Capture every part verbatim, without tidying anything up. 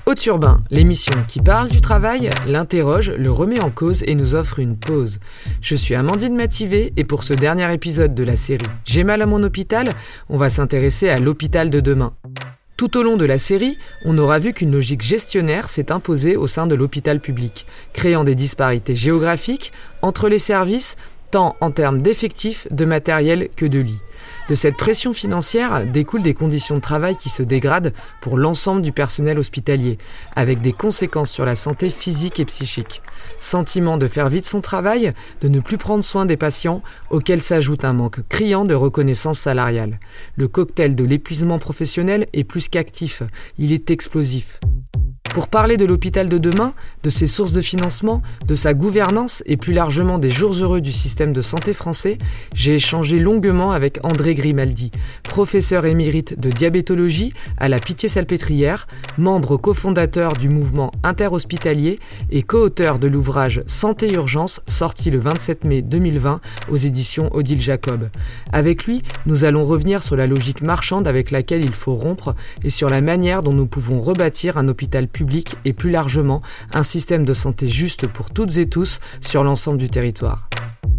Haute Urbain, l'émission qui parle du travail, l'interroge, le remet en cause et nous offre une pause. Je suis Amandine Mativet et pour ce dernier épisode de la série « J'ai mal à mon hôpital », on va s'intéresser à l'hôpital de demain. Tout au long de la série, on aura vu qu'une logique gestionnaire s'est imposée au sein de l'hôpital public, créant des disparités géographiques entre les services, tant en termes d'effectifs, de matériel que de lits. De cette pression financière découlent des conditions de travail qui se dégradent pour l'ensemble du personnel hospitalier, avec des conséquences sur la santé physique et psychique. Sentiment de faire vite son travail, de ne plus prendre soin des patients, auquel s'ajoute un manque criant de reconnaissance salariale. Le cocktail de l'épuisement professionnel est plus qu'actif, il est explosif. Pour parler de l'hôpital de demain, de ses sources de financement, de sa gouvernance et plus largement des jours heureux du système de santé français, j'ai échangé longuement avec André Grimaldi, professeur émérite de diabétologie à la Pitié-Salpêtrière, membre cofondateur du mouvement interhospitalier et co-auteur de l'ouvrage Santé Urgence, sorti le vingt-sept mai deux mille vingt aux éditions Odile Jacob. Avec lui, nous allons revenir sur la logique marchande avec laquelle il faut rompre et sur la manière dont nous pouvons rebâtir un hôpital public et plus largement un système de santé juste pour toutes et tous sur l'ensemble du territoire.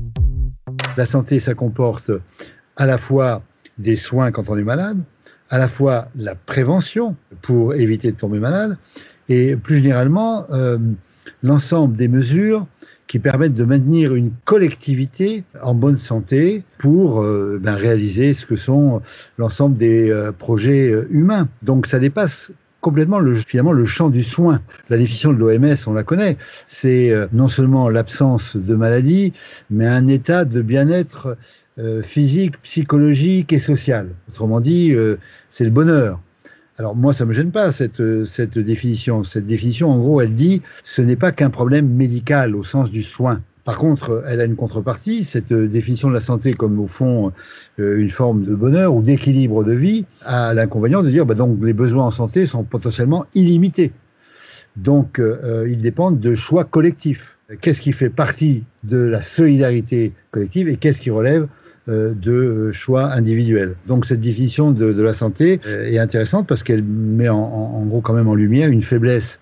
La santé, ça comporte à la fois des soins quand on est malade, à la fois la prévention pour éviter de tomber malade et plus généralement euh, l'ensemble des mesures qui permettent de maintenir une collectivité en bonne santé pour euh, ben, réaliser ce que sont l'ensemble des euh, projets euh, humains. Donc ça dépasse complètement le, finalement le champ du soin. La définition de l'O M S, on la connaît, c'est euh, non seulement l'absence de maladie, mais un état de bien-être euh, physique, psychologique et social. Autrement dit, euh, c'est le bonheur. Alors moi, ça me gêne pas cette, cette définition. Cette définition, en gros, elle dit ce n'est pas qu'un problème médical au sens du soin. Par contre, elle a une contrepartie, cette définition de la santé comme au fond euh, une forme de bonheur ou d'équilibre de vie, a l'inconvénient de dire bah donc les besoins en santé sont potentiellement illimités. Donc euh, ils dépendent de choix collectifs. Qu'est-ce qui fait partie de la solidarité collective et qu'est-ce qui relève euh, de choix individuels. Donc cette définition de, de la santé euh, est intéressante parce qu'elle met en, en, en gros quand même en lumière une faiblesse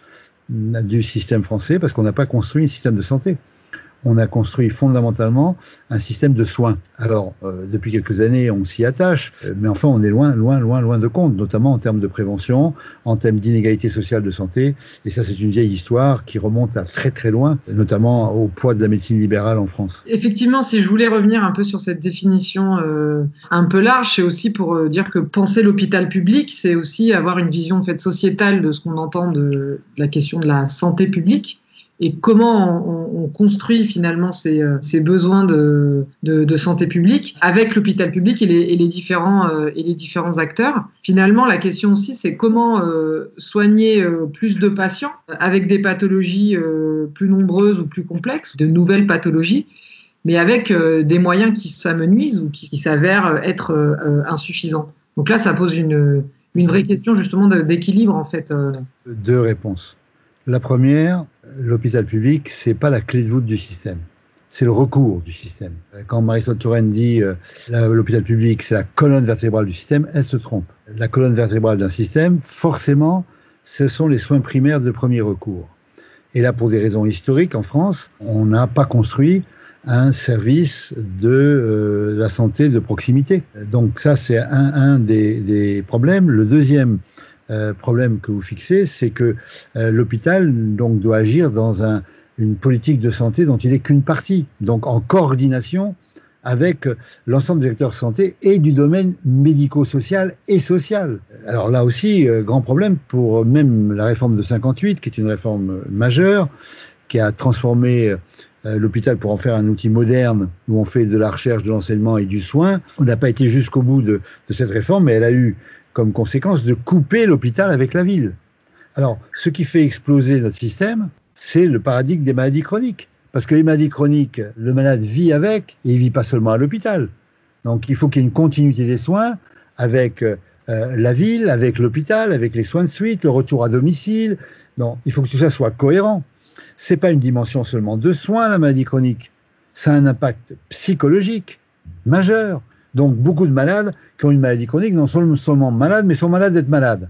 du système français parce qu'on n'a pas construit un système de santé. On a construit fondamentalement un système de soins. Alors, euh, depuis quelques années, on s'y attache, euh, mais enfin, on est loin, loin, loin, loin de compte, notamment en termes de prévention, en termes d'inégalité sociale de santé. Et ça, c'est une vieille histoire qui remonte à très, très loin, notamment au poids de la médecine libérale en France. Effectivement, si je voulais revenir un peu sur cette définition euh, un peu large, c'est aussi pour euh, dire que penser l'hôpital public, c'est aussi avoir une vision en fait, sociétale de ce qu'on entend de, de la question de la santé publique. Et comment on, on construit finalement ces, ces besoins de, de, de santé publique avec l'hôpital public et les, et les, différents, euh, et les différents acteurs. Finalement, la question aussi, c'est comment euh, soigner euh, plus de patients avec des pathologies euh, plus nombreuses ou plus complexes, de nouvelles pathologies, mais avec euh, des moyens qui s'amenuisent ou qui, qui s'avèrent être euh, insuffisants. Donc là, ça pose une, une vraie question justement d'équilibre en fait. Deux réponses. La première, l'hôpital public, c'est pas la clé de voûte du système, c'est le recours du système. Quand Marisol Touraine dit euh, l'hôpital public, c'est la colonne vertébrale du système, elle se trompe. La colonne vertébrale d'un système, forcément, ce sont les soins primaires de premier recours. Et là, pour des raisons historiques, en France, on n'a pas construit un service de euh, la santé de proximité. Donc ça, c'est un, un des, des problèmes. Le deuxième Euh, problème que vous fixez, c'est que euh, l'hôpital donc doit agir dans un, une politique de santé dont il n'est qu'une partie, donc en coordination avec euh, l'ensemble des acteurs de santé et du domaine médico-social et social. Alors là aussi, euh, grand problème pour même la réforme de cinquante-huit, qui est une réforme majeure, qui a transformé euh, l'hôpital pour en faire un outil moderne où on fait de la recherche, de l'enseignement et du soin. On n'a pas été jusqu'au bout de, de cette réforme, mais elle a eu comme conséquence de couper l'hôpital avec la ville. Alors, ce qui fait exploser notre système, c'est le paradigme des maladies chroniques. Parce que les maladies chroniques, le malade vit avec, et il ne vit pas seulement à l'hôpital. Donc, il faut qu'il y ait une continuité des soins avec euh, la ville, avec l'hôpital, avec les soins de suite, le retour à domicile. Non, il faut que tout ça soit cohérent. Ce n'est pas une dimension seulement de soins, la maladie chronique. Ça a un impact psychologique majeur. Donc, beaucoup de malades qui ont une maladie chronique non sont seulement malades, mais sont malades d'être malades.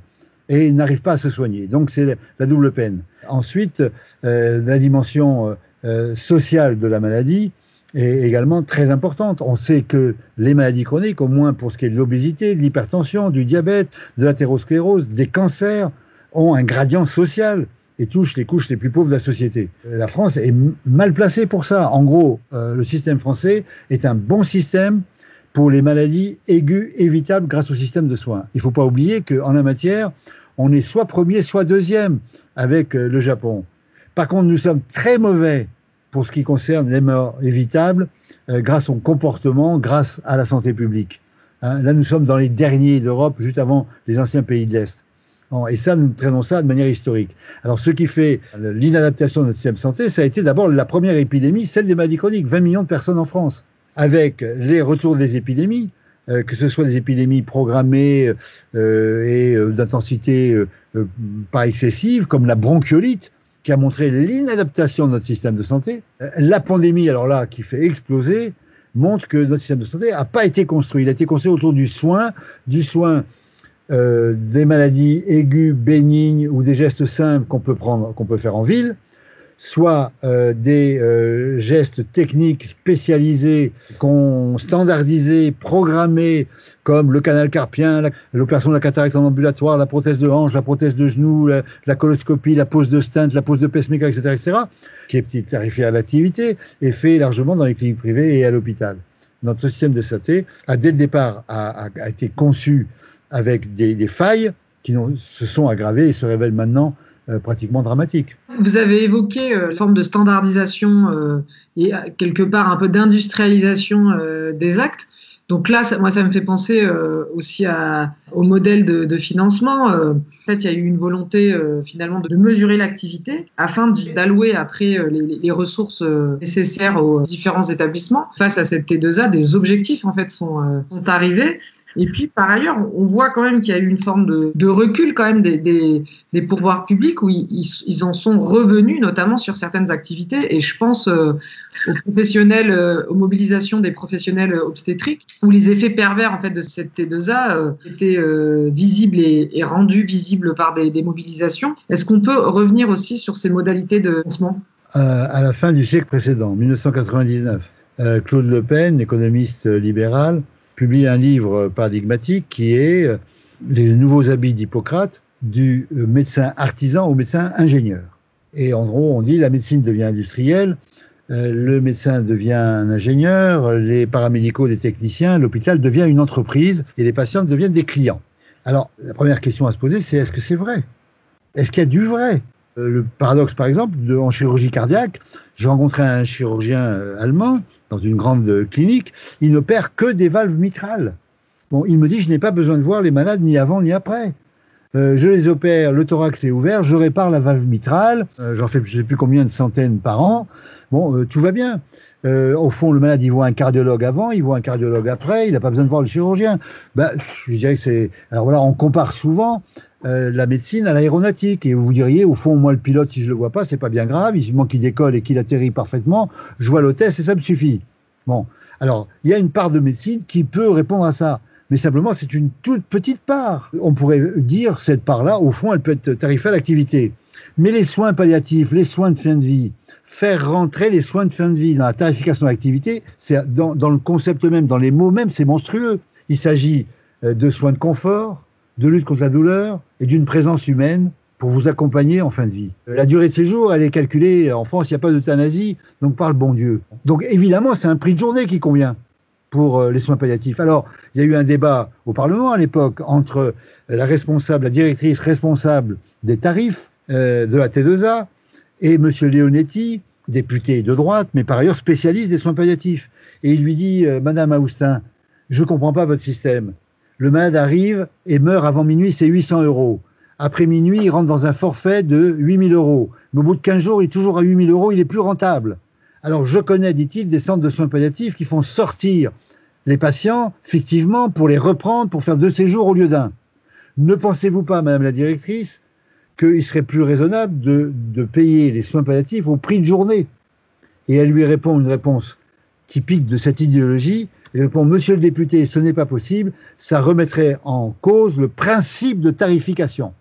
et n'arrivent pas à se soigner. Donc c'est la double peine. Ensuite, euh, la dimension euh, sociale de la maladie est également très importante. On sait que les maladies chroniques, au moins pour ce qui est de l'obésité, de l'hypertension, du diabète, de l'athérosclérose, des cancers, ont un gradient social et touchent les couches les plus pauvres de la société. La France est mal placée pour ça. En gros, euh, le système français est un bon système pour les maladies aiguës évitables grâce au système de soins. Il ne faut pas oublier qu'en la matière, on est soit premier, soit deuxième avec euh, le Japon. Par contre, nous sommes très mauvais pour ce qui concerne les morts évitables euh, grâce au comportement, grâce à la santé publique. Hein, là, nous sommes dans les derniers d'Europe, juste avant les anciens pays de l'Est. Et ça, nous traînons ça de manière historique. Alors, ce qui fait l'inadaptation de notre système de santé, ça a été d'abord la première épidémie, celle des maladies chroniques, vingt millions de personnes en France. Avec les retours des épidémies, euh, que ce soit des épidémies programmées euh, et euh, d'intensité euh, pas excessive, comme la bronchiolite, qui a montré l'inadaptation de notre système de santé. Euh, la pandémie, alors là, qui fait exploser, montre que notre système de santé n'a pas été construit. Il a été construit autour du soin, du soin Euh, des maladies aiguës, bénignes ou des gestes simples qu'on peut prendre, qu'on peut faire en ville, soit euh, des euh, gestes techniques spécialisés, qu'on standardisés, programmés, comme le canal carpien, l'opération de la cataracte en ambulatoire, la prothèse de hanche, la prothèse de genou, la, la coloscopie, la pose de stent, la pose de pacemaker, et cetera, et cetera, qui est tarifé à l'activité et fait largement dans les cliniques privées et à l'hôpital. Notre système de santé a dès le départ a, a, a été conçu avec des, des failles qui se sont aggravées et se révèlent maintenant euh, pratiquement dramatiques. Vous avez évoqué euh, une forme de standardisation euh, et quelque part un peu d'industrialisation euh, des actes. Donc là, ça, moi, ça me fait penser euh, aussi à, au modèle de, de financement. Euh, en fait, il y a eu une volonté euh, finalement de mesurer l'activité afin d'allouer après euh, les, les ressources euh, nécessaires aux différents établissements. Face à cette T deux A, des objectifs en fait sont, euh, sont arrivés. Et puis, par ailleurs, on voit quand même qu'il y a eu une forme de, de recul quand même des, des, des pouvoirs publics où ils, ils en sont revenus, notamment sur certaines activités. Et je pense euh, aux professionnels, euh, aux mobilisations des professionnels obstétriques, où les effets pervers en fait de cette T deux A euh, étaient euh, visibles et, et rendus visibles par des, des mobilisations. Est-ce qu'on peut revenir aussi sur ces modalités de financement ? euh, À la fin du siècle précédent, mille neuf cent quatre-vingt-dix-neuf, euh, Claude Le Pen, économiste libéral, publie un livre paradigmatique qui est Les nouveaux habits d'Hippocrate, du médecin artisan au médecin ingénieur. Et en gros, on dit la médecine devient industrielle, euh, le médecin devient un ingénieur, les paramédicaux des techniciens, l'hôpital devient une entreprise et les patients deviennent des clients. Alors, la première question à se poser, c'est est-ce que c'est vrai ? Est-ce qu'il y a du vrai ? euh, Le paradoxe, par exemple, de, en chirurgie cardiaque, j'ai rencontré un chirurgien euh, allemand dans une grande clinique, il n'opère que des valves mitrales. Bon, il me dit, je n'ai pas besoin de voir les malades ni avant ni après. Euh, je les opère, le thorax est ouvert, je répare la valve mitrale, euh, j'en fais je ne sais plus combien de centaines par an. Bon, euh, tout va bien. Euh, au fond, le malade, il voit un cardiologue avant, il voit un cardiologue après, il n'a pas besoin de voir le chirurgien. Ben, je dirais que c'est... Alors voilà, on compare souvent euh, la médecine à l'aéronautique. Et vous diriez, au fond, moi, le pilote, si je ne le vois pas, c'est pas bien grave, il suffit qu'il décolle et qu'il atterrit parfaitement, je vois l'hôtesse et ça me suffit. Bon, alors, il y a une part de médecine qui peut répondre à ça. Mais simplement, c'est une toute petite part. On pourrait dire, cette part-là, au fond, elle peut être tarifée à l'activité. Mais les soins palliatifs, les soins de fin de vie, faire rentrer les soins de fin de vie dans la tarification de l'activité, c'est dans, dans le concept même, dans les mots même, c'est monstrueux. Il s'agit de soins de confort, de lutte contre la douleur et d'une présence humaine pour vous accompagner en fin de vie. La durée de séjour, elle est calculée, en France, il n'y a pas d'euthanasie, donc par le bon Dieu. Donc évidemment, c'est un prix de journée qui convient pour les soins palliatifs. Alors, il y a eu un débat au Parlement à l'époque entre la responsable, la directrice responsable des tarifs euh, de la T deux A et M. Leonetti, député de droite, mais par ailleurs spécialiste des soins palliatifs. Et il lui dit, euh, Madame Aoustin, je ne comprends pas votre système. Le malade arrive et meurt avant minuit, c'est huit cents euros. Après minuit, il rentre dans un forfait de huit mille euros. Mais au bout de quinze jours, il est toujours à huit mille euros, il est plus rentable. Alors, je connais, dit-il, des centres de soins palliatifs qui font sortir les patients, fictivement, pour les reprendre, pour faire deux séjours au lieu d'un. Ne pensez-vous pas, Madame la directrice, qu'il serait plus raisonnable de, de payer les soins palliatifs au prix de journée ? Et elle lui répond une réponse typique de cette idéologie. Elle répond, Monsieur le député, ce n'est pas possible, ça remettrait en cause le principe de tarification.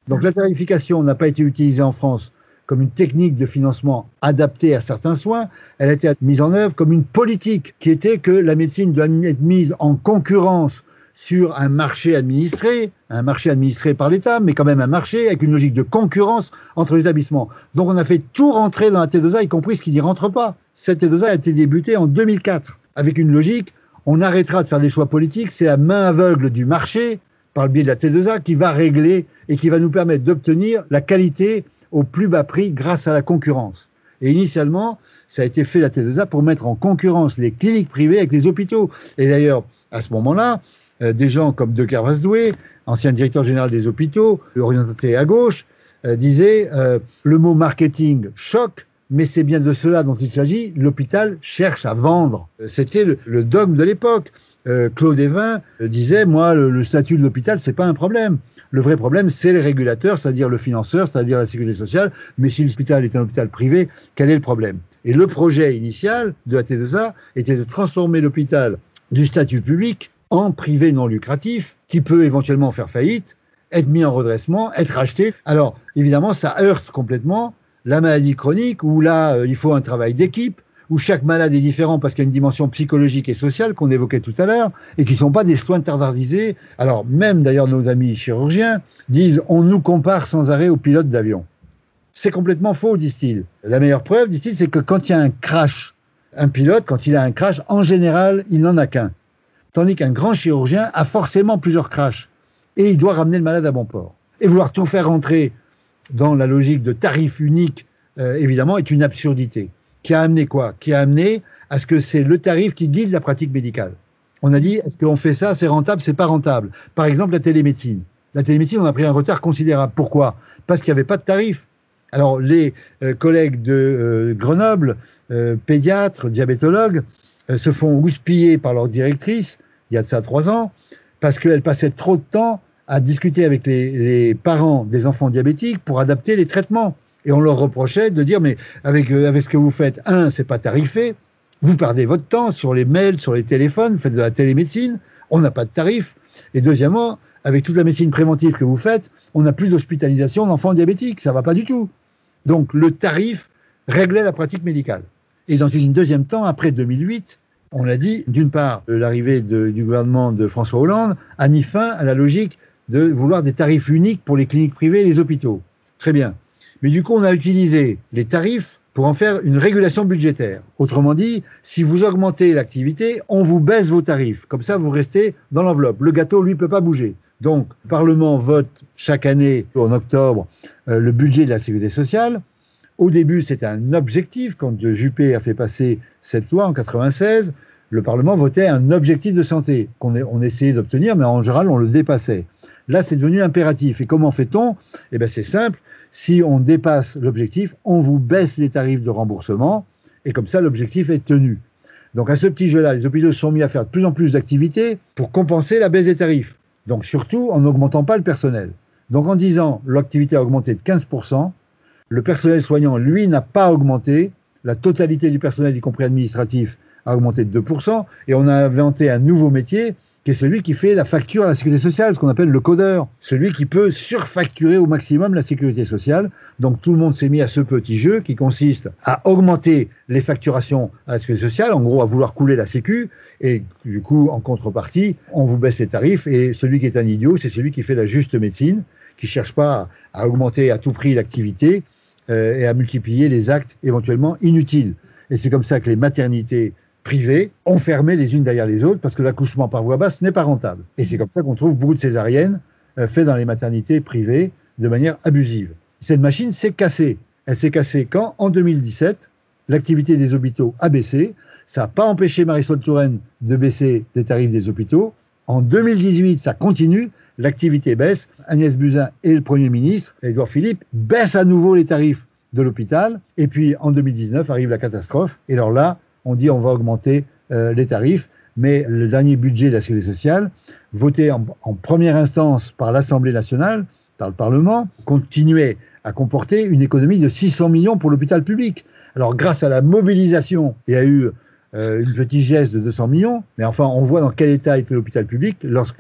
Donc la tarification n'a pas été utilisée en France comme une technique de financement adaptée à certains soins, elle a été mise en œuvre comme une politique qui était que la médecine doit être mise en concurrence sur un marché administré, un marché administré par l'État, mais quand même un marché avec une logique de concurrence entre les établissements. Donc on a fait tout rentrer dans la T deux A, y compris ce qui n'y rentre pas. Cette T deux A a été débutée en deux mille quatre, avec une logique, on arrêtera de faire des choix politiques, c'est la main aveugle du marché, par le biais de la T deux A, qui va régler et qui va nous permettre d'obtenir la qualité au plus bas prix grâce à la concurrence. Et initialement, ça a été fait, la T deux A, pour mettre en concurrence les cliniques privées avec les hôpitaux. Et d'ailleurs, à ce moment-là, euh, des gens comme De Kervasdoué, ancien directeur général des hôpitaux, orienté à gauche, euh, disaient euh, le mot marketing choque, mais c'est bien de cela dont il s'agit. L'hôpital cherche à vendre. C'était le, le dogme de l'époque. Euh, Claude Évin euh, disait, moi, le, le statut de l'hôpital, c'est pas un problème. Le vrai problème, c'est les régulateurs, c'est-à-dire le financeur, c'est-à-dire la sécurité sociale. Mais si l'hôpital est un hôpital privé, quel est le problème? Et le projet initial de la T deux A était de transformer l'hôpital du statut public en privé non lucratif, qui peut éventuellement faire faillite, être mis en redressement, être racheté. Alors, évidemment, ça heurte complètement la maladie chronique, où là, euh, il faut un travail d'équipe, où chaque malade est différent parce qu'il y a une dimension psychologique et sociale qu'on évoquait tout à l'heure, et qui ne sont pas des soins standardisés. Alors, même d'ailleurs nos amis chirurgiens disent « on nous compare sans arrêt aux pilotes d'avion ». C'est complètement faux, disent-ils. La meilleure preuve, disent-ils, c'est que quand il y a un crash, un pilote, quand il a un crash, en général, il n'en a qu'un. Tandis qu'un grand chirurgien a forcément plusieurs crashs, et il doit ramener le malade à bon port. Et vouloir tout faire rentrer dans la logique de tarif unique, euh, évidemment, est une absurdité. Qui a amené quoi? Qui a amené à ce que c'est le tarif qui guide la pratique médicale. On a dit, est-ce qu'on fait ça, c'est rentable, c'est pas rentable? Par exemple, la télémédecine. La télémédecine, on a pris un retard considérable. Pourquoi? Parce qu'il n'y avait pas de tarif. Alors, les euh, collègues de euh, Grenoble, euh, pédiatres, diabétologues, euh, se font houspiller par leur directrice, il y a de ça trois ans, parce qu'elle passait trop de temps à discuter avec les, les parents des enfants diabétiques pour adapter les traitements. Et on leur reprochait de dire, mais avec, euh, avec ce que vous faites, un, c'est pas tarifé, vous perdez votre temps sur les mails, sur les téléphones, vous faites de la télémédecine, on n'a pas de tarif. Et deuxièmement, avec toute la médecine préventive que vous faites, on n'a plus d'hospitalisation d'enfants diabétiques, ça va pas du tout. Donc le tarif réglait la pratique médicale. Et dans une deuxième temps, après deux mille huit, on a dit, d'une part, l'arrivée de, du gouvernement de François Hollande a mis fin à la logique de vouloir des tarifs uniques pour les cliniques privées et les hôpitaux. Très bien. Mais du coup, on a utilisé les tarifs pour en faire une régulation budgétaire. Autrement dit, si vous augmentez l'activité, on vous baisse vos tarifs. Comme ça, vous restez dans l'enveloppe. Le gâteau, lui, ne peut pas bouger. Donc, le Parlement vote chaque année, en octobre, euh, le budget de la Sécurité sociale. Au début, c'était un objectif. Quand Juppé a fait passer cette loi en quatre-vingt-seize, le Parlement votait un objectif de santé qu'on on essayait d'obtenir, mais en général, on le dépassait. Là, c'est devenu impératif. Et comment fait-on? Eh bien, c'est simple. Si on dépasse l'objectif, on vous baisse les tarifs de remboursement, et comme ça, l'objectif est tenu. Donc, à ce petit jeu-là, les hôpitaux se sont mis à faire de plus en plus d'activités pour compenser la baisse des tarifs. Donc, surtout en n'augmentant pas le personnel. Donc, en disant l'activité a augmenté de quinze pour cent, le personnel soignant, lui, n'a pas augmenté. La totalité du personnel, y compris administratif, a augmenté de deux pour cent. Et on a inventé un nouveau métier, qui est celui qui fait la facture à la sécurité sociale, ce qu'on appelle le codeur. Celui qui peut surfacturer au maximum la sécurité sociale. Donc tout le monde s'est mis à ce petit jeu qui consiste à augmenter les facturations à la sécurité sociale, en gros à vouloir couler la sécu, et du coup, en contrepartie, on vous baisse les tarifs, et celui qui est un idiot, c'est celui qui fait la juste médecine, qui ne cherche pas à augmenter à tout prix l'activité euh, et à multiplier les actes éventuellement inutiles. Et c'est comme ça que les maternités privées ont fermé les unes derrière les autres, parce que l'accouchement par voie basse n'est pas rentable. Et c'est comme ça qu'on trouve beaucoup de césariennes euh, faites dans les maternités privées de manière abusive. Cette machine s'est cassée. Elle s'est cassée quand? En deux mille dix-sept, l'activité des hôpitaux a baissé. Ça n'a pas empêché Marisol Touraine de baisser les tarifs des hôpitaux. En deux mille dix-huit, ça continue, l'activité baisse. Agnès Buzyn et le Premier ministre, Édouard Philippe, baissent à nouveau les tarifs de l'hôpital. Et puis en deux mille dix-neuf arrive la catastrophe. Et alors là, on dit on va augmenter euh, les tarifs, mais le dernier budget de la Sécurité sociale, voté en, en première instance par l'Assemblée nationale, par le Parlement, continuait à comporter une économie de six cents millions pour l'hôpital public. Alors grâce à la mobilisation, il y a eu euh, une petite geste de deux cents millions, mais enfin on voit dans quel état était l'hôpital public lorsque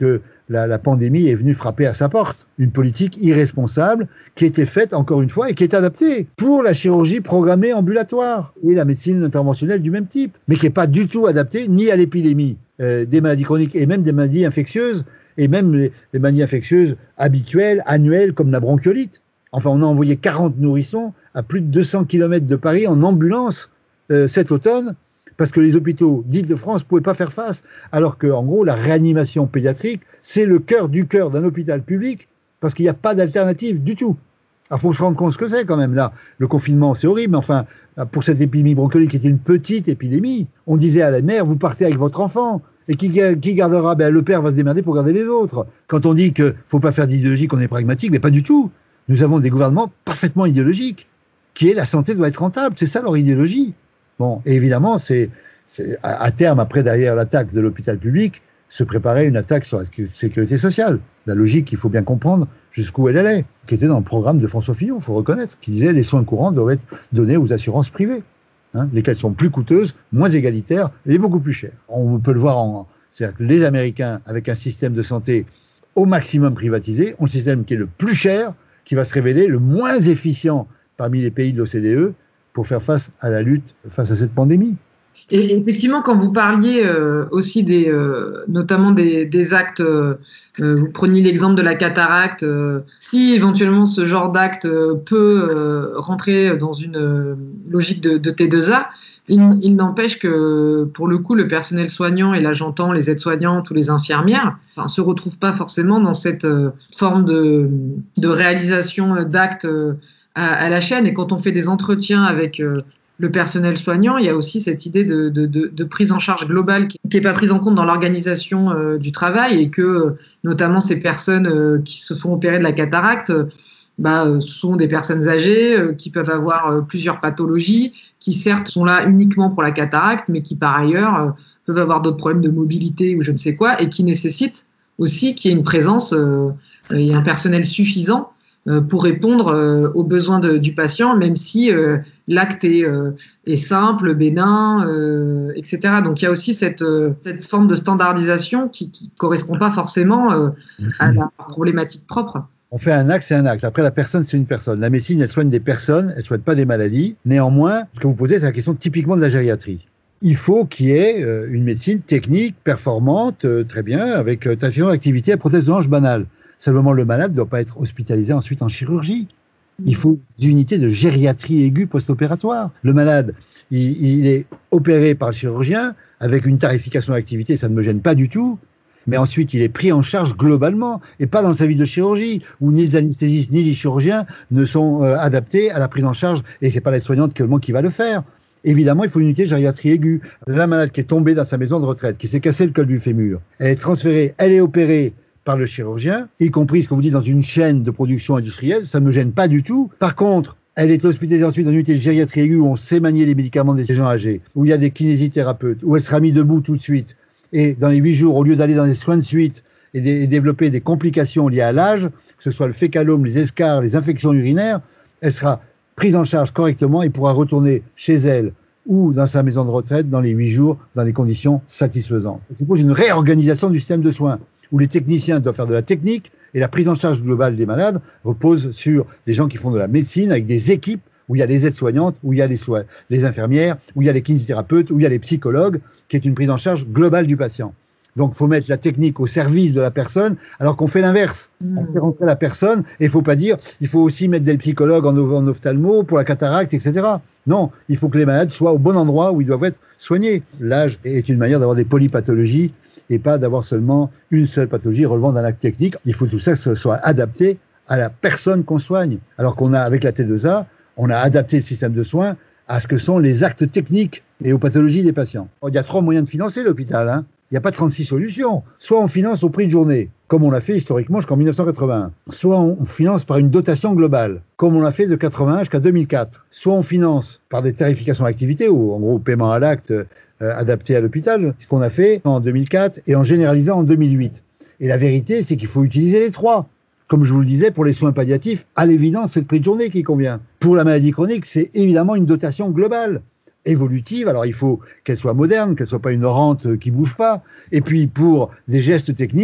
la, la pandémie est venue frapper à sa porte. Une politique irresponsable qui était faite, encore une fois, et qui est adaptée pour la chirurgie programmée ambulatoire et la médecine interventionnelle du même type, mais qui n'est pas du tout adaptée ni à l'épidémie euh, des maladies chroniques et même des maladies infectieuses, et même les, les maladies infectieuses habituelles, annuelles, comme la bronchiolite. Enfin, on a envoyé quarante nourrissons à plus de deux cents kilomètres de Paris en ambulance euh, cet automne, parce que les hôpitaux d'Île-de-France ne pouvaient pas faire face, alors qu'en gros, la réanimation pédiatrique, c'est le cœur du cœur d'un hôpital public, parce qu'il n'y a pas d'alternative du tout. Il faut se rendre compte ce que c'est quand même, là. Le confinement, c'est horrible, mais enfin, pour cette épidémie bronchiolique qui était une petite épidémie, on disait à la mère, vous partez avec votre enfant, et qui, qui gardera? Ben, le père va se démerder pour garder les autres. Quand on dit qu'il ne faut pas faire d'idéologie, qu'on est pragmatique, mais pas du tout. Nous avons des gouvernements parfaitement idéologiques, qui est la santé doit être rentable, c'est ça leur idéologie. Bon, et évidemment, c'est, c'est à, à terme, après, derrière l'attaque de l'hôpital public, se préparait une attaque sur la sécurité sociale. La logique, il faut bien comprendre jusqu'où elle allait, qui était dans le programme de François Fillon, il faut reconnaître, qui disait les soins courants doivent être donnés aux assurances privées, hein, lesquelles sont plus coûteuses, moins égalitaires et beaucoup plus chères. On peut le voir en... C'est-à-dire que les Américains, avec un système de santé au maximum privatisé, ont le système qui est le plus cher, qui va se révéler le moins efficient parmi les pays de l'O C D E pour faire face à la lutte face à cette pandémie. Et effectivement, quand vous parliez euh, aussi des, euh, notamment des, des actes, euh, vous preniez l'exemple de la cataracte, euh, si éventuellement ce genre d'acte euh, peut euh, rentrer dans une euh, logique de, de T deux A, il, il n'empêche que pour le coup, le personnel soignant, et là j'entends les aides-soignantes ou les infirmières, enfin, se retrouvent pas forcément dans cette euh, forme de, de réalisation d'actes euh, à, à la chaîne. Et quand on fait des entretiens avec euh, le personnel soignant, il y a aussi cette idée de, de, de, de prise en charge globale qui n'est pas prise en compte dans l'organisation euh, du travail, et que euh, notamment ces personnes euh, qui se font opérer de la cataracte euh, bah, euh, sont des personnes âgées euh, qui peuvent avoir euh, plusieurs pathologies, qui certes sont là uniquement pour la cataracte, mais qui par ailleurs euh, peuvent avoir d'autres problèmes de mobilité ou je ne sais quoi, et qui nécessitent aussi qu'il y ait une présence euh, et un personnel suffisant pour répondre euh, aux besoins de, du patient, même si euh, l'acte est, euh, est simple, bénin, euh, et cetera. Donc il y a aussi cette, euh, cette forme de standardisation qui ne correspond pas forcément euh, à la problématique propre. On fait un acte, c'est un acte. Après, la personne, c'est une personne. La médecine, elle soigne des personnes, elle ne soigne pas des maladies. Néanmoins, ce que vous posez, c'est la question typiquement de la gériatrie. Il faut qu'il y ait euh, une médecine technique, performante, euh, très bien, avec euh, tarification d'activité à prothèse de hanche banale. Seulement, le malade ne doit pas être hospitalisé ensuite en chirurgie. Il faut des unités de gériatrie aiguë post-opératoire. Le malade, il, il est opéré par le chirurgien avec une tarification d'activité, ça ne me gêne pas du tout. Mais ensuite, il est pris en charge globalement et pas dans le service de chirurgie où ni les anesthésistes ni les chirurgiens ne sont euh, adaptés à la prise en charge. Et c'est pas l'aide-soignante qui va le faire. Évidemment, il faut une unité de gériatrie aiguë. La malade qui est tombée dans sa maison de retraite, qui s'est cassé le col du fémur, elle est transférée, elle est opérée par le chirurgien, y compris ce que vous dites dans une chaîne de production industrielle, ça ne me gêne pas du tout. Par contre, elle est hospitalisée ensuite dans une unité de gériatrie aiguë où on sait manier les médicaments des gens âgés, où il y a des kinésithérapeutes, où elle sera mise debout tout de suite. Et dans les huit jours, au lieu d'aller dans des soins de suite et, de, et développer des complications liées à l'âge, que ce soit le fécalome, les escarres, les infections urinaires, elle sera prise en charge correctement et pourra retourner chez elle ou dans sa maison de retraite dans les huit jours dans des conditions satisfaisantes. Ça suppose une réorganisation du système de soins, où les techniciens doivent faire de la technique et la prise en charge globale des malades repose sur les gens qui font de la médecine avec des équipes où il y a les aides-soignantes, où il y a les, soins, les infirmières, où il y a les kinésithérapeutes, où il y a les psychologues, qui est une prise en charge globale du patient. Donc il faut mettre la technique au service de la personne, alors qu'on fait l'inverse. Mmh. On fait rentrer la personne, et il ne faut pas dire il faut aussi mettre des psychologues en, en ophtalmo pour la cataracte, et cetera. Non, il faut que les malades soient au bon endroit où ils doivent être soignés. L'âge est une manière d'avoir des polypathologies et pas d'avoir seulement une seule pathologie relevant d'un acte technique. Il faut que tout ça soit adapté à la personne qu'on soigne. Alors qu'on a, avec la T deux A, on a adapté le système de soins à ce que sont les actes techniques et aux pathologies des patients. Il y a trois moyens de financer l'hôpital, hein. Il n'y a pas trente-six solutions. Soit on finance au prix de journée, comme on l'a fait historiquement jusqu'en mille neuf cent quatre-vingt-un. Soit on finance par une dotation globale, comme on l'a fait de quatre-vingt-un jusqu'à deux mille quatre. Soit on finance par des tarifications d'activité, ou en gros paiement à l'acte euh, adapté à l'hôpital, ce qu'on a fait en deux mille quatre et en généralisant en deux mille huit. Et la vérité, c'est qu'il faut utiliser les trois. Comme je vous le disais, pour les soins palliatifs, à l'évidence, c'est le prix de journée qui convient. Pour la maladie chronique, c'est évidemment une dotation globale, évolutive. Alors, il faut qu'elle soit moderne, qu'elle ne soit pas une rente qui ne bouge pas. Et puis, pour des gestes techniques,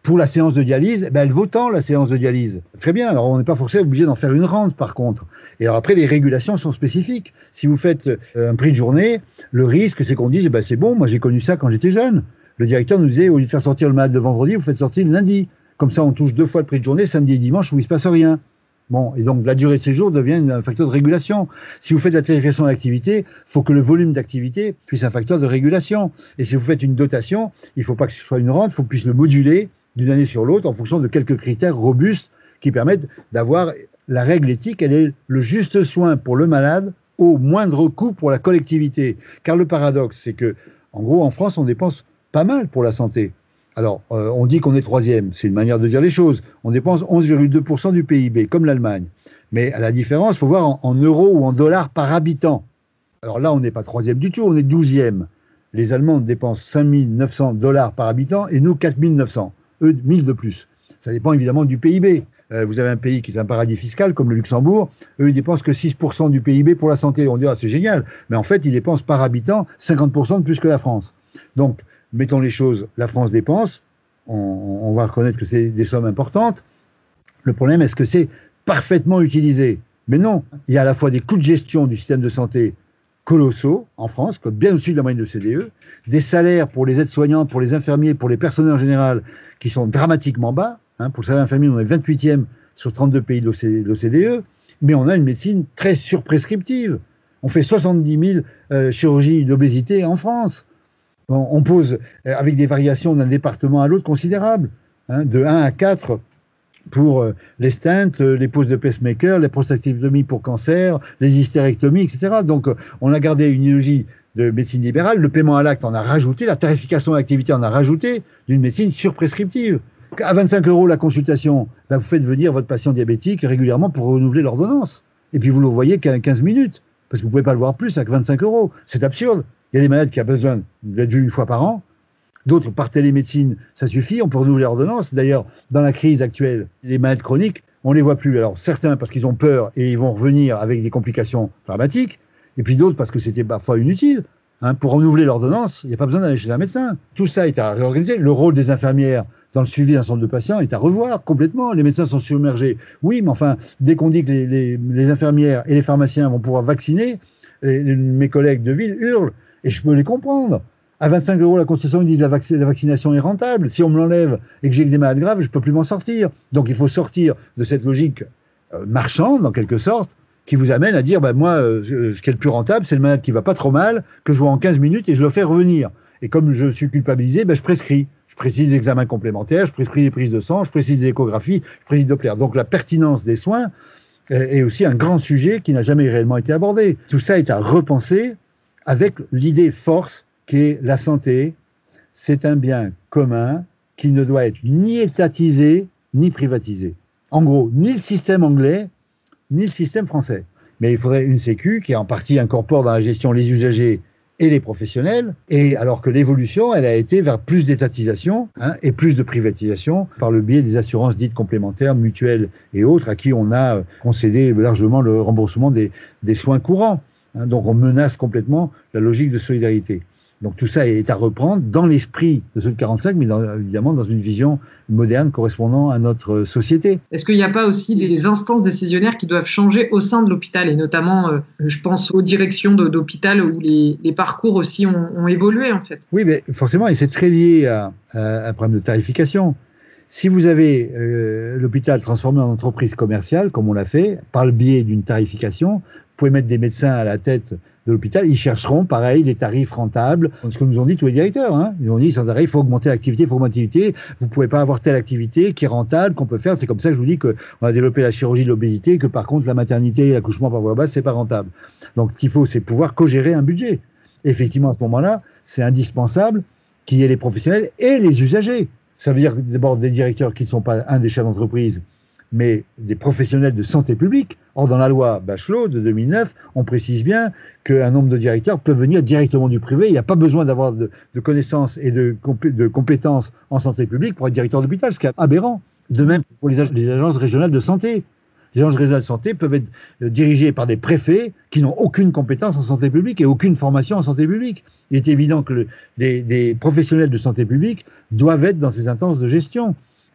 Pour la séance de dialyse, ben elle vaut tant la séance de dialyse. Très bien, alors on n'est pas forcément obligé d'en faire une rente par contre. Et alors après, les régulations sont spécifiques. Si vous faites un prix de journée, le risque c'est qu'on dise, ben c'est bon, moi j'ai connu ça quand j'étais jeune. Le directeur nous disait, au lieu de faire sortir le malade le vendredi, vous faites sortir le lundi. Comme ça, on touche deux fois le prix de journée, samedi et dimanche, où il ne se passe rien. Bon, et donc la durée de séjour devient un facteur de régulation. Si vous faites la tarification d'activité, il faut que le volume d'activité puisse un facteur de régulation. Et si vous faites une dotation, il ne faut pas que ce soit une rente, il faut qu'on puisse le moduler d'une année sur l'autre en fonction de quelques critères robustes qui permettent d'avoir la règle éthique, elle est le juste soin pour le malade au moindre coût pour la collectivité. Car le paradoxe, c'est que, en gros, en France, on dépense pas mal pour la santé. Alors, euh, on dit qu'on est troisième, c'est une manière de dire les choses. On dépense onze virgule deux pour cent du P I B, comme l'Allemagne. Mais à la différence, il faut voir en, en euros ou en dollars par habitant. Alors là, on n'est pas troisième du tout, on est douzième. Les Allemands dépensent cinq mille neuf cents dollars par habitant et nous, quatre mille neuf cents. Eux, mille de plus. Ça dépend évidemment du P I B. Euh, vous avez un pays qui est un paradis fiscal, comme le Luxembourg. Eux, ils dépensent que six pour cent du P I B pour la santé. On dira, c'est génial. Mais en fait, ils dépensent par habitant cinquante pour cent de plus que la France. Donc, mettons les choses, la France dépense. On, on va reconnaître que c'est des sommes importantes. Le problème, est-ce que c'est parfaitement utilisé? Mais non. Il y a à la fois des coûts de gestion du système de santé colossaux en France, bien au-dessus de la moyenne de l'O C D E, des salaires pour les aides-soignantes, pour les infirmiers, pour les personnels en général, qui sont dramatiquement bas. Hein, pour le salaire infirmier, on est vingt-huitième sur trente-deux pays de l'O C D E, mais on a une médecine très surprescriptive. On fait soixante-dix mille euh, chirurgies d'obésité en France. On, on pose, euh, avec des variations d'un département à l'autre considérables, hein, de un à quatre pour euh, les stents, euh, les poses de pacemaker, les prostatectomies pour cancer, les hystérectomies, et cetera. Donc, euh, on a gardé une idéologie de médecine libérale, le paiement à l'acte en a rajouté, la tarification à l'activité en a rajouté, d'une médecine surprescriptive. À vingt-cinq euros la consultation, ben vous faites venir votre patient diabétique régulièrement pour renouveler l'ordonnance. Et puis vous le voyez qu'à quinze minutes, parce que vous ne pouvez pas le voir plus avec vingt-cinq euros. C'est absurde. Il y a des malades qui ont besoin d'être vus une fois par an. D'autres, par télémédecine, ça suffit, on peut renouveler l'ordonnance. D'ailleurs, dans la crise actuelle, les malades chroniques, on ne les voit plus. Alors certains parce qu'ils ont peur et ils vont revenir avec des complications dramatiques. Et puis d'autres parce que c'était parfois inutile. Hein, pour renouveler l'ordonnance, il n'y a pas besoin d'aller chez un médecin. Tout ça est à réorganiser. Le rôle des infirmières dans le suivi d'un centre de patients est à revoir complètement. Les médecins sont submergés. Oui, mais enfin, dès qu'on dit que les, les, les infirmières et les pharmaciens vont pouvoir vacciner, les, les, mes collègues de ville hurlent. Et je peux les comprendre. À vingt-cinq euros la consultation, ils disent que la, vac la vaccination est rentable. Si on me l'enlève et que j'ai des malades graves, je ne peux plus m'en sortir. Donc il faut sortir de cette logique euh, marchande, en quelque sorte, qui vous amène à dire, bah, moi, euh, ce qui est le plus rentable, c'est le malade qui va pas trop mal, que je vois en quinze minutes et je le fais revenir. Et comme je suis culpabilisé, bah, je prescris. Je précise des examens complémentaires, je prescris des prises de sang, je précise des échographies, je précise Doppler. Donc la pertinence des soins est aussi un grand sujet qui n'a jamais réellement été abordé. Tout ça est à repenser avec l'idée force qui est la santé. C'est un bien commun qui ne doit être ni étatisé ni privatisé. En gros, ni le système anglais, ni le système français. Mais il faudrait une sécu qui en partie incorpore dans la gestion les usagers et les professionnels, et alors que l'évolution, elle a été vers plus d'étatisation hein, et plus de privatisation par le biais des assurances dites complémentaires, mutuelles et autres, à qui on a concédé largement le remboursement des, des soins courants. Hein, donc on menace complètement la logique de solidarité. Donc tout ça est à reprendre dans l'esprit de ceux de quarante-cinq, mais dans, évidemment dans une vision moderne correspondant à notre société. Est-ce qu'il n'y a pas aussi des instances décisionnaires qui doivent changer au sein de l'hôpital, et notamment, euh, je pense aux directions d'hôpital où les, les parcours aussi ont, ont évolué en fait? Oui, mais forcément, et c'est très lié à, à un problème de tarification. Si vous avez euh, l'hôpital transformé en entreprise commerciale, comme on l'a fait, par le biais d'une tarification, vous pouvez mettre des médecins à la tête de l'hôpital, ils chercheront, pareil, les tarifs rentables. Ce que nous ont dit tous les directeurs, hein. Ils ont dit, sans arrêt, il faut augmenter l'activité, il faut augmenter l'activité. Vous ne pouvez pas avoir telle activité qui est rentable, qu'on peut faire. C'est comme ça que je vous dis qu'on a développé la chirurgie de l'obésité, que par contre, la maternité et l'accouchement par voie basse, c'est pas rentable. Donc, ce qu'il faut, c'est pouvoir co-gérer un budget. Effectivement, à ce moment-là, c'est indispensable qu'il y ait les professionnels et les usagers. Ça veut dire d'abord des directeurs qui ne sont pas un des chefs d'entreprise, mais des professionnels de santé publique. Or, dans la loi Bachelot de deux mille neuf, on précise bien qu'un nombre de directeurs peut venir directement du privé. Il n'y a pas besoin d'avoir de, de connaissances et de, compé de compétences en santé publique pour être directeur d'hôpital, ce qui est aberrant. De même pour les, ag les agences régionales de santé. Les agences régionales de santé peuvent être dirigées par des préfets qui n'ont aucune compétence en santé publique et aucune formation en santé publique. Il est évident que le, des, des professionnels de santé publique doivent être dans ces instances de gestion.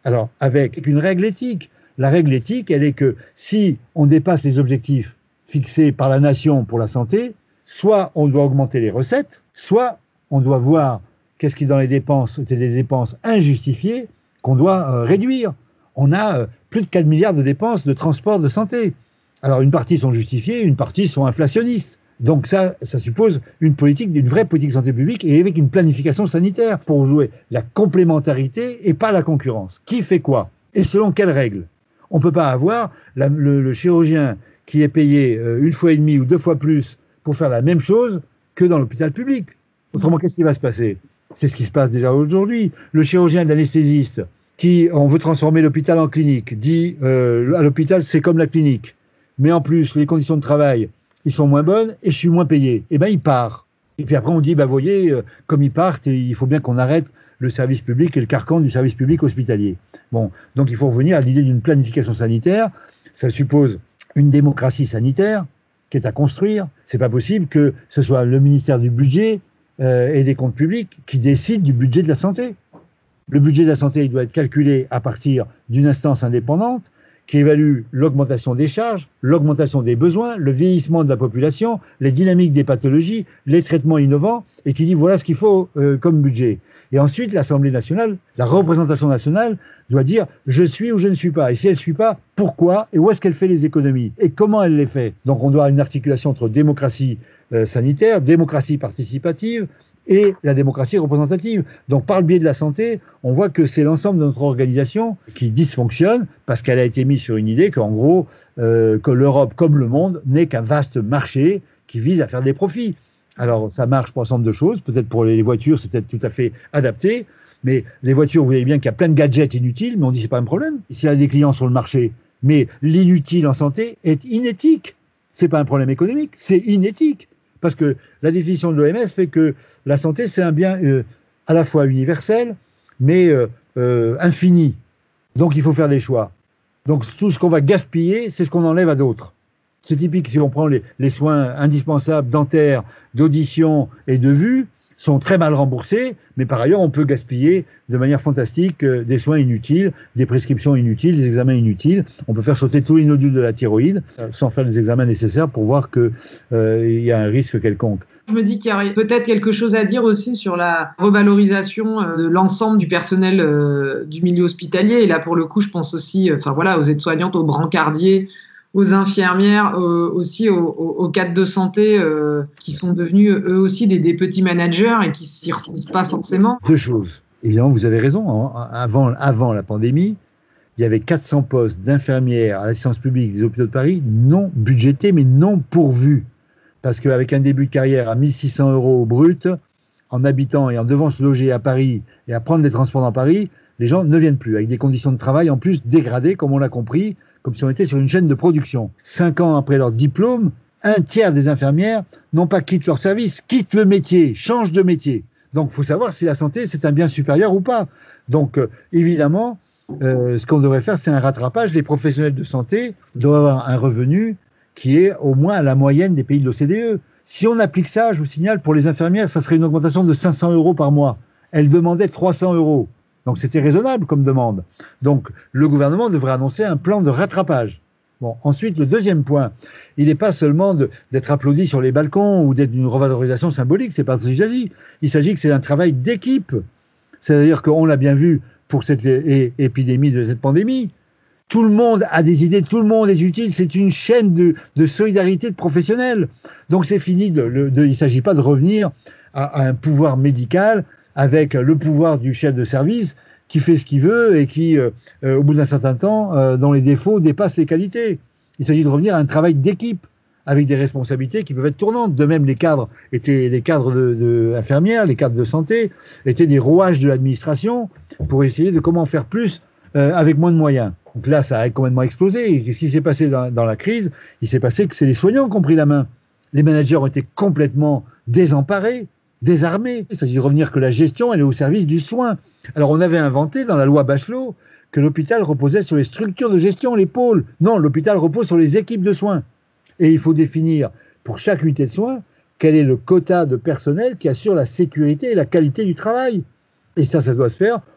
Alors, avec une règle éthique. La règle éthique, elle est que si on dépasse les objectifs fixés par la nation pour la santé, soit on doit augmenter les recettes, soit on doit voir qu'est-ce qui dans les dépenses étaient des dépenses injustifiées qu'on doit euh, réduire. On a euh, plus de quatre milliards de dépenses de transport de santé. Alors une partie sont justifiées, une partie sont inflationnistes. Donc ça, ça suppose une politique, une vraie politique de santé publique et avec une planification sanitaire pour jouer la complémentarité et pas la concurrence. Qui fait quoi? Et selon quelles règles? On ne peut pas avoir la, le, le chirurgien qui est payé euh, une fois et demie ou deux fois plus pour faire la même chose que dans l'hôpital public. Autrement, qu'est-ce qui va se passer? C'est ce qui se passe déjà aujourd'hui. Le chirurgien de l'anesthésiste qui, on veut transformer l'hôpital en clinique, dit euh, à l'hôpital c'est comme la clinique, mais en plus les conditions de travail ils sont moins bonnes et je suis moins payé. Et ben il part. Et puis après on dit bah voyez euh, comme ils partent, il faut bien qu'on arrête le service public et le carcan du service public hospitalier. Bon, donc il faut revenir à l'idée d'une planification sanitaire. Ça suppose une démocratie sanitaire qui est à construire. C'est pas possible que ce soit le ministère du budget euh, et des comptes publics qui décide du budget de la santé. Le budget de la santé, il doit être calculé à partir d'une instance indépendante qui évalue l'augmentation des charges, l'augmentation des besoins, le vieillissement de la population, les dynamiques des pathologies, les traitements innovants, et qui dit voilà ce qu'il faut euh, comme budget. Et ensuite, l'Assemblée nationale, la représentation nationale, doit dire je suis ou je ne suis pas. Et si elle ne suit pas, pourquoi et où est-ce qu'elle fait les économies et comment elle les fait. Donc on doit avoir une articulation entre démocratie euh, sanitaire, démocratie participative, et la démocratie représentative. Donc par le biais de la santé, on voit que c'est l'ensemble de notre organisation qui dysfonctionne parce qu'elle a été mise sur une idée qu'en gros, euh, que l'Europe comme le monde n'est qu'un vaste marché qui vise à faire des profits. Alors ça marche pour un ensemble de choses, peut-être pour les voitures c'est peut-être tout à fait adapté, mais les voitures vous voyez bien qu'il y a plein de gadgets inutiles, mais on dit c'est pas un problème. S'il y a des clients sur le marché, mais l'inutile en santé est inéthique. C'est pas un problème économique, c'est inéthique. Parce que la définition de l'O M S fait que la santé, c'est un bien euh, à la fois universel, mais euh, euh, infini. Donc il faut faire des choix. Donc tout ce qu'on va gaspiller, c'est ce qu'on enlève à d'autres. C'est typique si on prend les, les soins indispensables dentaires, d'audition et de vue, sont très mal remboursés, mais par ailleurs on peut gaspiller de manière fantastique euh, des soins inutiles, des prescriptions inutiles, des examens inutiles. On peut faire sauter tous les nodules de la thyroïde euh, sans faire les examens nécessaires pour voir qu'il euh, y a un risque quelconque. Je me dis qu'il y a peut-être quelque chose à dire aussi sur la revalorisation de l'ensemble du personnel euh, du milieu hospitalier. Et là, pour le coup, je pense aussi enfin, voilà, aux aides-soignantes, aux brancardiers, aux infirmières, euh, aussi aux, aux cadres de santé euh, qui sont devenus eux aussi des, des petits managers et qui ne s'y retrouvent pas forcément. Deux choses. Évidemment, vous avez raison. Hein. Avant, avant la pandémie, il y avait quatre cents postes d'infirmières à l'assistance publique des hôpitaux de Paris non budgétés, mais non pourvus. Parce qu'avec un début de carrière à mille six cents euros brut, en habitant et en devant se loger à Paris et à prendre des transports dans Paris, les gens ne viennent plus, avec des conditions de travail en plus dégradées, comme on l'a compris, comme si on était sur une chaîne de production. Cinq ans après leur diplôme, un tiers des infirmières, non pas quittent leur service, quittent le métier, changent de métier. Donc il faut savoir si la santé, c'est un bien supérieur ou pas. Donc euh, évidemment, euh, ce qu'on devrait faire, c'est un rattrapage. Les professionnels de santé doivent avoir un revenu qui est au moins à la moyenne des pays de l'O C D E. Si on applique ça, je vous signale, pour les infirmières, ça serait une augmentation de cinq cents euros par mois. Elles demandaient trois cents euros. Donc c'était raisonnable comme demande. Donc le gouvernement devrait annoncer un plan de rattrapage. Bon, ensuite, le deuxième point, il n'est pas seulement de, d'être applaudi sur les balcons ou d'être une revalorisation symbolique, c'est pas ce qu'il s'agit. Il s'agit que c'est un travail d'équipe. C'est-à-dire qu'on l'a bien vu pour cette é- épidémie, de cette pandémie. Tout le monde a des idées, tout le monde est utile, c'est une chaîne de, de solidarité de professionnels. Donc c'est fini, de, de, il ne s'agit pas de revenir à, à un pouvoir médical avec le pouvoir du chef de service qui fait ce qu'il veut et qui, euh, euh, au bout d'un certain temps, euh, dont les défauts dépassent les qualités. Il s'agit de revenir à un travail d'équipe avec des responsabilités qui peuvent être tournantes. De même, les cadres étaient les cadres de, de infirmières, les cadres de santé étaient des rouages de l'administration pour essayer de comment faire plus euh, avec moins de moyens. Donc là, ça a complètement explosé. Et qu'est-ce qui s'est passé dans, dans la crise? Il s'est passé que c'est les soignants qui ont pris la main. Les managers ont été complètement désemparés, désarmés. Il s'agit de revenir que la gestion, elle est au service du soin. Alors on avait inventé dans la loi Bachelot que l'hôpital reposait sur les structures de gestion, les pôles. Non, l'hôpital repose sur les équipes de soins. Et il faut définir pour chaque unité de soins quel est le quota de personnel qui assure la sécurité et la qualité du travail. Et ça, ça doit se faire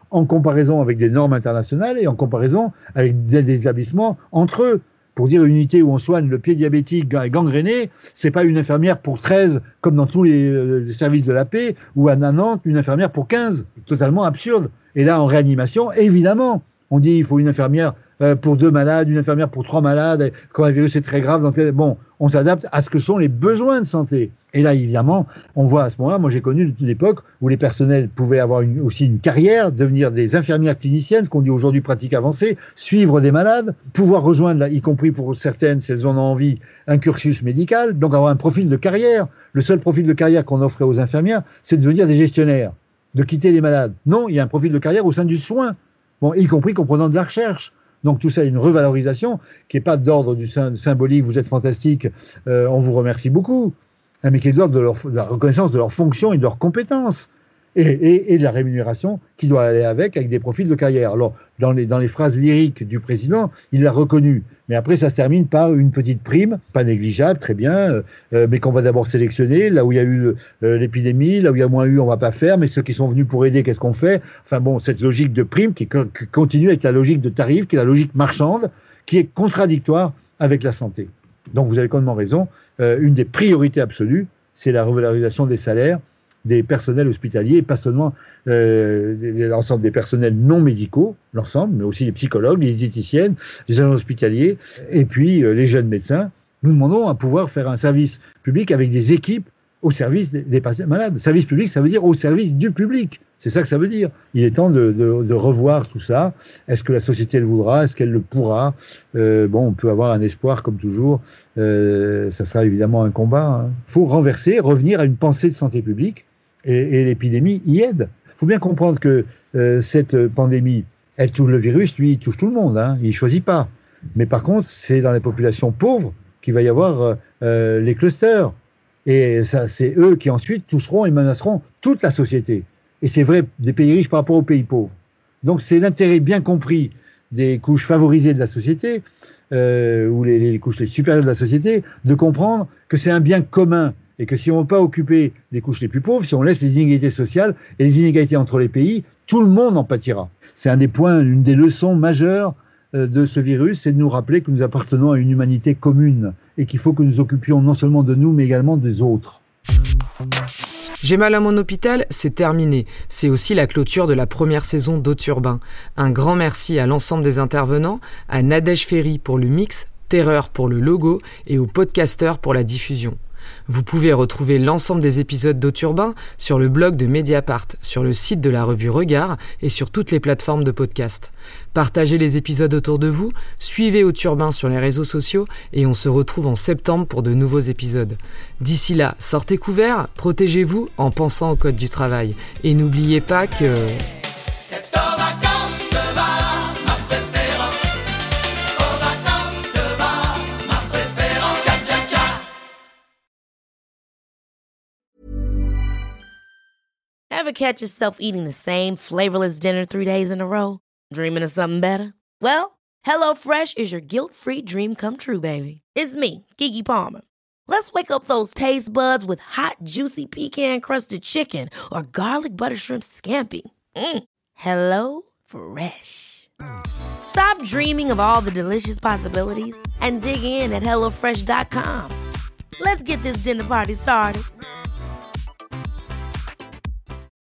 en comparaison avec des normes internationales et en comparaison avec des, des établissements entre eux. Pour dire une unité où on soigne le pied diabétique gangréné, c'est pas une infirmière pour treize, comme dans tous les, euh, les services de la paix, ou à Nantes, une infirmière pour quinze. Totalement absurde. Et là, en réanimation, évidemment, on dit il faut une infirmière euh, pour deux malades, une infirmière pour trois malades, quand un virus est très grave. Dans tel... Bon, on s'adapte à ce que sont les besoins de santé. Et là, évidemment, on voit à ce moment-là, moi j'ai connu l'époque où les personnels pouvaient avoir une, aussi une carrière, devenir des infirmières cliniciennes, ce qu'on dit aujourd'hui pratique avancée, suivre des malades, pouvoir rejoindre, y compris pour certaines, si elles en ont envie, un cursus médical, donc avoir un profil de carrière. Le seul profil de carrière qu'on offrait aux infirmières, c'est de devenir des gestionnaires, de quitter les malades. Non, il y a un profil de carrière au sein du soin, bon, y compris comprenant de la recherche. Donc tout ça, une revalorisation qui n'est pas d'ordre du symbolique, vous êtes fantastique, euh, on vous remercie beaucoup, mais qui est d'ordre de, leur, de la reconnaissance de leurs fonctions et de leurs compétences, et, et, et de la rémunération qui doit aller avec, avec des profils de carrière. Alors, dans les, dans les phrases lyriques du président, il l'a reconnu, mais après ça se termine par une petite prime, pas négligeable, très bien, euh, mais qu'on va d'abord sélectionner, là où il y a eu euh, l'épidémie, là où il y a moins eu, on va pas faire, mais ceux qui sont venus pour aider, qu'est-ce qu'on fait? Enfin bon, cette logique de prime qui, qui continue avec la logique de tarif, qui est la logique marchande, qui est contradictoire avec la santé. Donc vous avez complètement raison, euh, une des priorités absolues, c'est la revalorisation des salaires des personnels hospitaliers, et pas seulement euh, l'ensemble des personnels non médicaux, l'ensemble, mais aussi les psychologues, les diététiciennes, les agents hospitaliers, et puis euh, les jeunes médecins. Nous demandons à pouvoir faire un service public avec des équipes au service des, des patients malades. Service public, ça veut dire au service du public. C'est ça que ça veut dire. Il est temps de, de, de revoir tout ça. Est-ce que la société le voudra? Est-ce qu'elle le pourra? euh, Bon, on peut avoir un espoir, comme toujours. Euh, ça sera évidemment un combat. Il hein. faut renverser, revenir à une pensée de santé publique. Et, et l'épidémie y aide. Il faut bien comprendre que euh, cette pandémie, elle touche le virus, lui, il touche tout le monde. Hein. Il ne choisit pas. Mais par contre, c'est dans les populations pauvres qu'il va y avoir euh, euh, les clusters. Et ça, c'est eux qui ensuite toucheront et menaceront toute la société. Et c'est vrai des pays riches par rapport aux pays pauvres. Donc c'est l'intérêt bien compris des couches favorisées de la société, euh, ou les, les couches les supérieures de la société, de comprendre que c'est un bien commun et que si on ne veut pas occuper les couches les plus pauvres, si on laisse les inégalités sociales et les inégalités entre les pays, tout le monde en pâtira. C'est un des points, une des leçons majeures euh, de ce virus, c'est de nous rappeler que nous appartenons à une humanité commune et qu'il faut que nous occupions non seulement de nous, mais également des autres. J'ai mal à mon hôpital, c'est terminé. C'est aussi la clôture de la première saison d'Auturbain. Un grand merci à l'ensemble des intervenants, à Nadège Ferry pour le mix, Terreur pour le logo et aux podcasteurs pour la diffusion. Vous pouvez retrouver l'ensemble des épisodes d'Auturbain sur le blog de Mediapart, sur le site de la revue Regard et sur toutes les plateformes de podcast. Partagez les épisodes autour de vous, suivez Auturbain sur les réseaux sociaux et on se retrouve en septembre pour de nouveaux épisodes. D'ici là, sortez couverts, protégez-vous en pensant au code du travail. Et n'oubliez pas que... C'est aux vacances que va ma préférence. Aux vacances que va ma préférence. Tcha tcha tcha. Ever catch yourself eating the same flavorless dinner three days in a row? Dreaming of something better? Well, HelloFresh is your guilt-free dream come true, baby. It's me, Keke Palmer. Let's wake up those taste buds with hot, juicy pecan-crusted chicken or garlic butter shrimp scampi. Mm. Hello Fresh. Stop dreaming of all the delicious possibilities and dig in at hello fresh dot com. Let's get this dinner party started.